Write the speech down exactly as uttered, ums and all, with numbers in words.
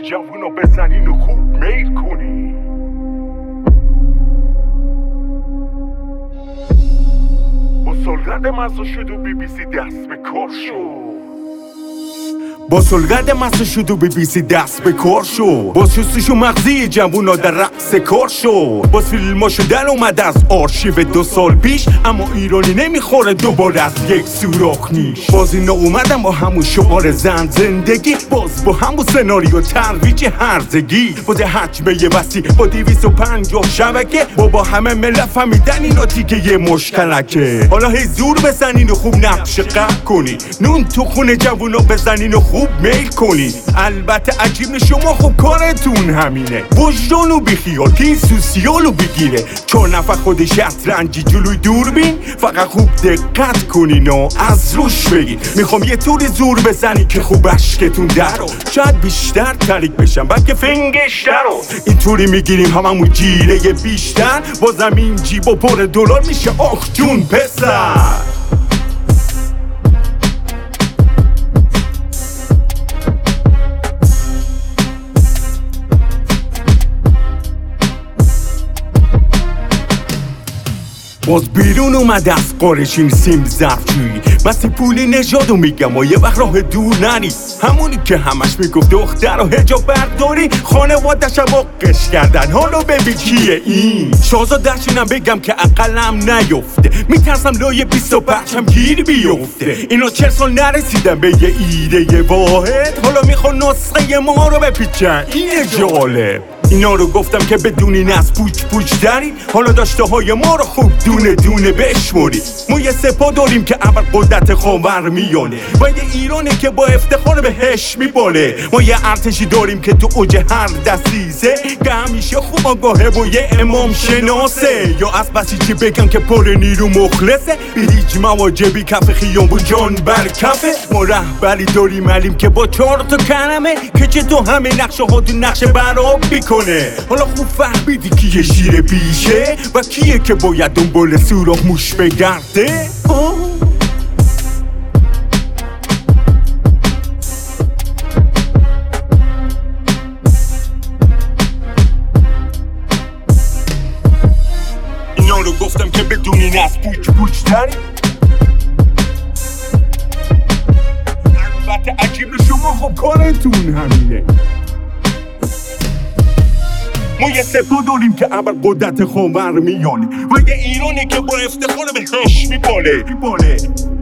جوونا بزنین و خوب میل کنین. با سلگرد مزا شد و بی بی سی دست به کار شد. با سلگرد مزا شد و بی بی سی دست به کار شد. با شستشو مغزی جوونا در رقص کار شد. با فیلماشو در اومد از آرشیو دو سال پیش، اما ایرانی نمیخوره دوباره از یک سوراخ نیش. باز اینا اومدن با همون شعار زن زندگی، باز با همون سناریو ترویج هرزگی. با ده حجمه وسیع با دیویست و پنجاه شبکه، با با همه ملت فهمیدن اینا دیگه یه مشکلکه. حالا هی زور بزنین و خوب نقش قهر کنین، نون تو خونه جوونا بزنین و خوب میل کنین. البته عجیب شما خب کارتون همینه، وجدانو بیخیال که این سوسیالو بگیره. چهار نفر خود شطرنجی جلوی دوربین، فقط خوب دقت کنین و از روش بگین. میخوام یه طوری زور بزنی که خوب اشکتون درو، شاید بیشتر تریک بشم بلکه فنگش درو. اینطوری میگیریم هممون جیره بیشتر، با زمین جیب و پر دلار میشه آخ جون پسر. باز بیرون اومده از قارش این سیم ظرفشویی، بسی پولی نژادو میگم و یه وقت راه دور نری. همونی که همش میگفت دختر و حجاب برداری، خانوادش هم واقعش کردن. حالا ببین کیه این شاهزاده‌شونم بگم که عقلم نیفته، میترسم لای بیست و پنجم گیر بیفته. اینا چهل سال نرسیدن به یه ایده واحد، حالا میخوان نسخه ما رو بپیچن. اینه جالب. اینا رو گفتم که بدونین از پوچ پوچ دارین، حالا داشته های ما رو خوب دونه دونه بشماری. ما یه سپاه داریم که اول قدرت خاور میانه، و یه ایرانه که با افتخار بهش میباله. ما یه ارتشی داریم که تو اوج هر دستیزه، که همیشه خوب آگاهه و یه امام شناسه. یا از بسی چی بگم که پر نیرو مخلصه، به هیچ مواجبی کف خیام و جان بر کفه. ما رهبری داریم علیم که با چهار تا کلمه، که چه تو همه نقشه ها تو نقشه براب بیکنه. حالا خوب فهمیدی کیه شیر بیشه و کیه که باید دنبال سوراخ موش بگرده؟ اینا رو گفتم که بدونین از پوچ پوچ تری. البته عجیب شما خب کارتون همینه. ما یه سپاه داریم که اول قدرت خاور میانه، و یه ایرانه که با افتخار بهش میباله.